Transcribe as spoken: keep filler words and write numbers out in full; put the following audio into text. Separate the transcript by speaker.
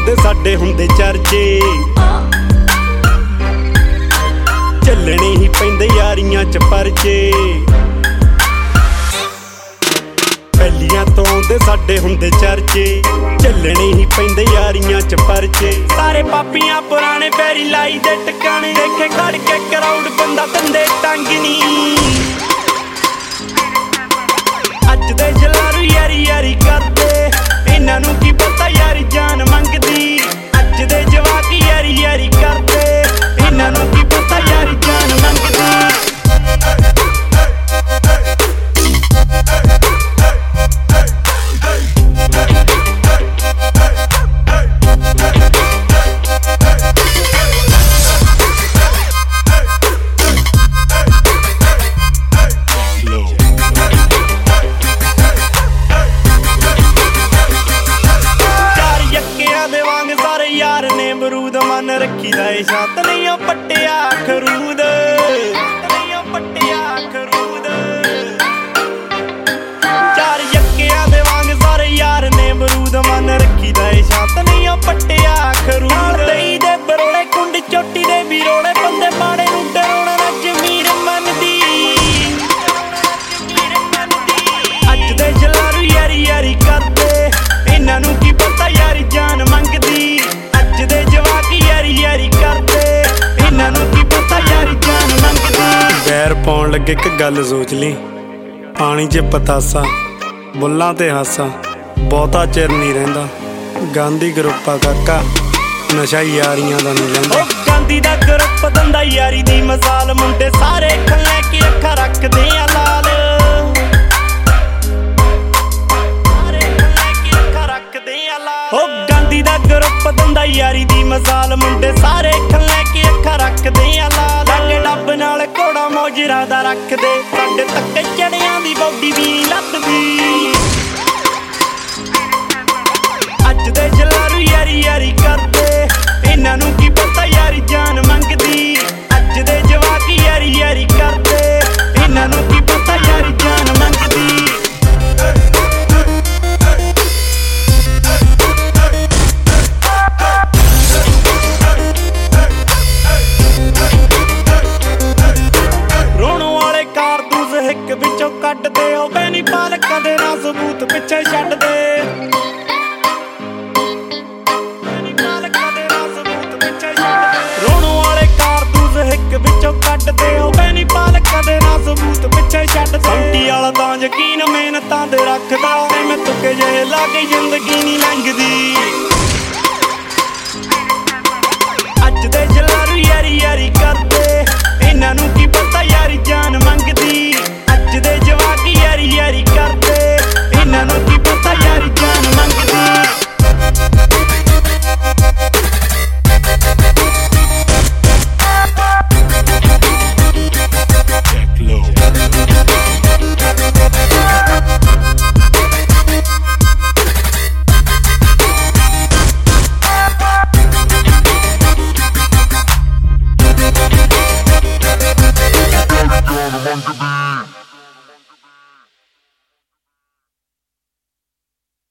Speaker 1: ਆਉਂਦੇ ਸਾਡੇ ਹੁੰਦੇ ਚਰਚੇ, ਚੱਲਣੇ ਹੀ ਪੈਂਦੇ ਯਾਰੀਆਂ ਚ ਪਰਚੇ। ਪਹਿਲੀਆਂ ਤੋਂ ਆਉਂਦੇ ਸਾਡੇ ਹੁੰਦੇ ਚਰਚੇ, ਚੱਲਣੇ ਹੀ ਪੈਂਦੇ ਯਾਰੀਆਂ ਚ ਪਰਚੇ। ਸਾਰੇ ਪਾਪੀਆਂ ਪੁਰਾਣੇ ਪੈਰੀ ਲਾਈ ਦੇ ਟਿਕਾਣੇ, ਦੇਖੇ ਖੜ ਕੇ ਕਰਾਊਡ ਬੰਦਾ ਦੰਦੇ ਟੰਗ ਨੀ। ਅੱਜ ਦੇ ਜਲਾਰੂ ਯਾਰੀ ਯਾਰੀ ਕਰਦੇ, ਇਹਨਾਂ ਨੂੰ ਕੀ ਪਤਾ ਯਾਰੀ ਜਾਨ ਮੰਗਦੀ। ਅੱਜ ਦੇ ਜਵਾਕ ਯਾਰੀ ਯਾਰੀ ਕਰਦੇ, ਇਹਨਾਂ ਨੂੰ ਕੀ ਪਤਾ ਯਾਰੀ ਜਾਨ ਮੰਗਦੀ। ਯਾਰ ਨੇ ਬਰੂਦ ਮਨ ਰੱਖੀ ਦਾ ਏ ਛੱਤ ਨਹੀਂ ਉਹ ਪੱਟਿਆ ਖਰੂਦ, ਨਹੀਂ ਉਹ ਪੱਟਿਆ ਖਰੂਦ। ਚਾਰ ਯੱਕਿਆਂ ਦੇ ਵਾਂਗ ਸਾਰੇ ਯਾਰ ਨੇ ਬਰੂਦ ਮਨ ਰੱਖੀ ਦਾ ਏ ਛੱਤ ਨਹੀਂ ਉਹ ਪੱਟਿਆ ਖਰੂਦ। ਦਈ ਦੇ ਬਰੋਲੇ ਕੁੰਡ ਚੋਟੀ ਦੇ ਵੀ ਰੋਲੇ, ਬੰਦੇ ਮਾੜੇ ਨੂੰ ਡਰਾਉਣਾ ਨਾ ਜ਼ਮੀਰ ਮੰਨਦੀ। ਅੱਜ ਦੇ ਜਲਾਰੂ ਯਾਰੀ ਯਾਰੀ ਕਰਦੇ, ਇਹਨਾਂ ਨੂੰ ਕੀ ਪਤਾ ਯਾਰੀ ਜਾਨ ਮੰਗਦੀ। ਅੱਜ ਦੇ ਜਵਾਕ ਯਾਰੀ ਯਾਰੀ ਕਰਦੇ, ਇਹਨਾਂ ਨੂੰ ਕੀ ਪਤਾ ਯਾਰੀ ਜਾਨ ਮੰਗਦੀ। ਵੈਰ ਪਾਉਣ ਲੱਗੇ ਇੱਕ ਗੱਲ ਸੋਚ ਲਈ, ਪਾਣੀ 'ਚ ਪਤਾਸਾ ਬੁੱਲਾਂ ਤੇ ਹਾਸਾ ਬਹੁਤਾ ਚਿਰ ਨਹੀਂ ਰਹਿੰਦਾ। ਗਾਂਧੀ ਗਰੁੱਪ ਆ ਕਾਕਾ, ਨਸ਼ਾ ਯਾਰੀਆਂ ਦਾ ਨਹੀਂ ਲੈਂਦਾ। ਗਾਂਧੀ ਦਾ ਗਰੁੱਪ ਦਿੰਦਾ ਯਾਰੀ ਦੀ ਮਿਸਾਲ, ਮੁੰਡੇ ਸਾਰੇ ਅੱਖਾਂ ਲੈ ਕੇ ਅੱਖਾਂ ਰੱਖਦੇ ਆ ਲਾਲ। ਗਾਂਧੀ ਦਾ ਗਰੁੱਪ ਦਿੰਦਾ ਯਾਰੀ ਦੀ ਮਿਸਾਲ, ਮੁੰਡੇ ਸਾਰੇ ਅੱਖਾਂ ਲੈ ਕੇ ਅੱਖਾਂ ਰੱਖਦੇ ਆ ਲਾਲ। ਲਾਗੇ ਡੱਬ ਨਾਲ ਘੋੜਾ ਮੋਜਰਾ ਦਾ ਰੱਖਦੇ, ਸਾਡੇ ਤੱਕੇ ਚੜਿਆਂ ਦੀ ਬੌਡੀ ਵੀ ਨੀ ਲੱਥਦੀ। ਅੱਜ ਦੇ ਜਲਾਰੂ ਯਾਰੀ ਯਾਰੀ ਕਰਦੇ, ਇਹਨਾਂ ਨੂੰ ਕੀ ਪਤਾ ਯਾਰੀ ਜਾਨ ਮੰਗਦੀ। ਅੱਜ ਦੇ ਜਵਾਕ ਯਾਰੀ ਯਾਰੀ ਕਰਦੇ, ਇਹਨਾਂ ਨੂੰ ਕੀ ਪਤਾ ਯਾਰੀ ਜਾਨ ਮੰਗਦੀ। ਹਿੱਕ ਵਿੱਚੋਂ ਕੱਢਦੇ ਹੋ ਬੈਨੀ ਪਾਲ, ਕਦੇ ਨਾ ਸਬੂਤ ਪਿੱਛੇ ਛੱਡਦੇ। ਬੈਨੀ ਪਾਲ ਕਦੇ ਨਾ ਸਬੂਤ ਪਿੱਛੇ ਛੱਡਦੇ। ਰੋਣ ਵਾਲੇ ਕਾਰਤੂਸ ਹਿੱਕ ਵਿੱਚੋਂ ਕੱਢਦੇ ਹੋ ਬੈਨੀ ਪਾਲ, ਕਦੇ ਨਾ ਸਬੂਤ ਪਿੱਛੇ ਛੱਡਦੇ। ਸੰਟੀ ਵਾਲਾ ਤਾਂ ਯਕੀਨ ਮਿਹਨਤਾਂ ਤੇ ਰੱਖਦਾ, ਤੇ ਮੈਂ ਤੁੱਕੇ ਜਿਹੇ ਲਾ ਕੇ ਜ਼ਿੰਦਗੀ ਨਹੀਂ ਲੰਘਦੀ।